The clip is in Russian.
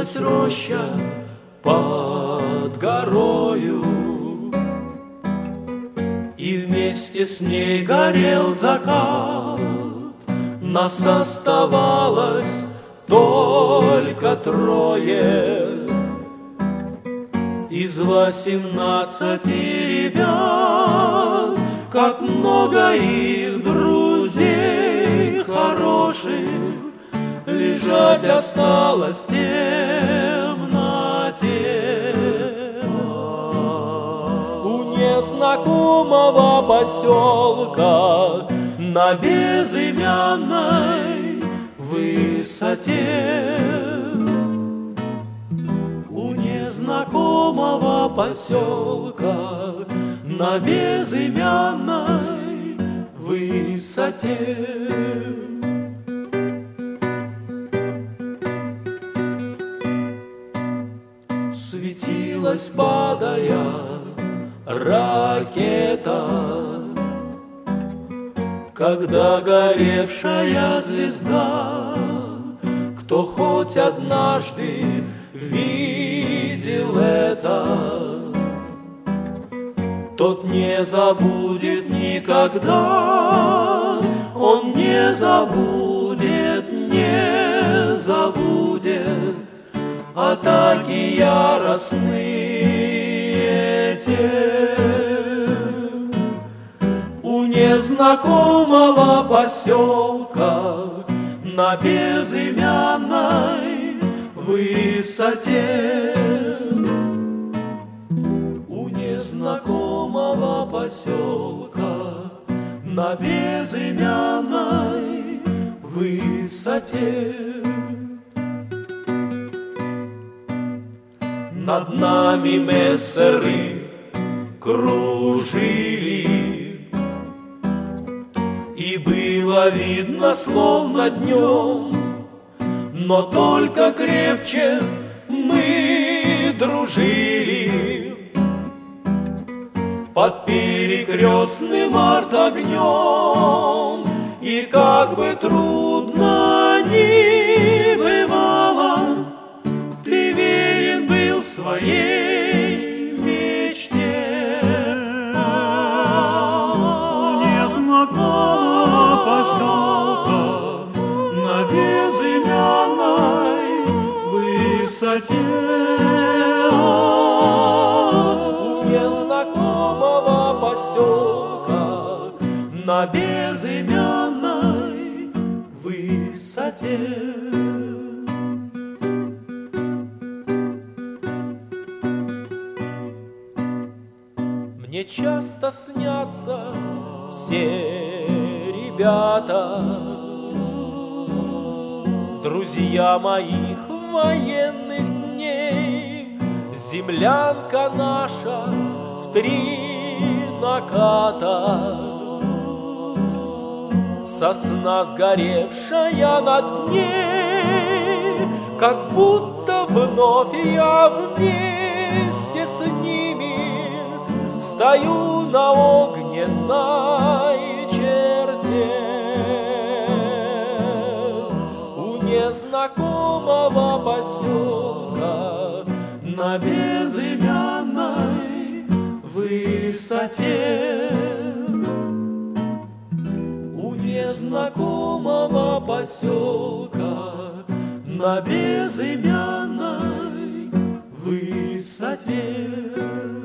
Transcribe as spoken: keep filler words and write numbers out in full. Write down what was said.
Светилась роща под горою, и вместе с ней горел закат. Нас оставалось только трое из восемнадцати ребят. Как много их друзей хороших лежать осталось в темноте. У незнакомого поселка на безымянной высоте, у незнакомого поселка на безымянной высоте. Светилась, падая, ракета, когда горевшая звезда. Кто хоть однажды видел это, тот не забудет никогда. Он не забудет, не забудет атаки яростные те. У незнакомого поселка на безымянной высоте, у незнакомого поселка на безымянной высоте. Над нами мессеры кружили, и было видно, словно днем, но только крепче мы дружили. Под перекрестным артогнем, и как бы трудно ни бывало, ты верен был своей мечте. У незнакомого поселка на безымянной высоте, у незнакомого поселка на безымянной высоте. Мне часто снятся все ребята, друзья моих военных дней. Землянка наша в три наката, сосна сгоревшая над ней, как будто вновь я вместе с ними стою на огненной черте. У незнакомого поселка на безымянной высоте, у незнакомого поселка на безымянной высоте.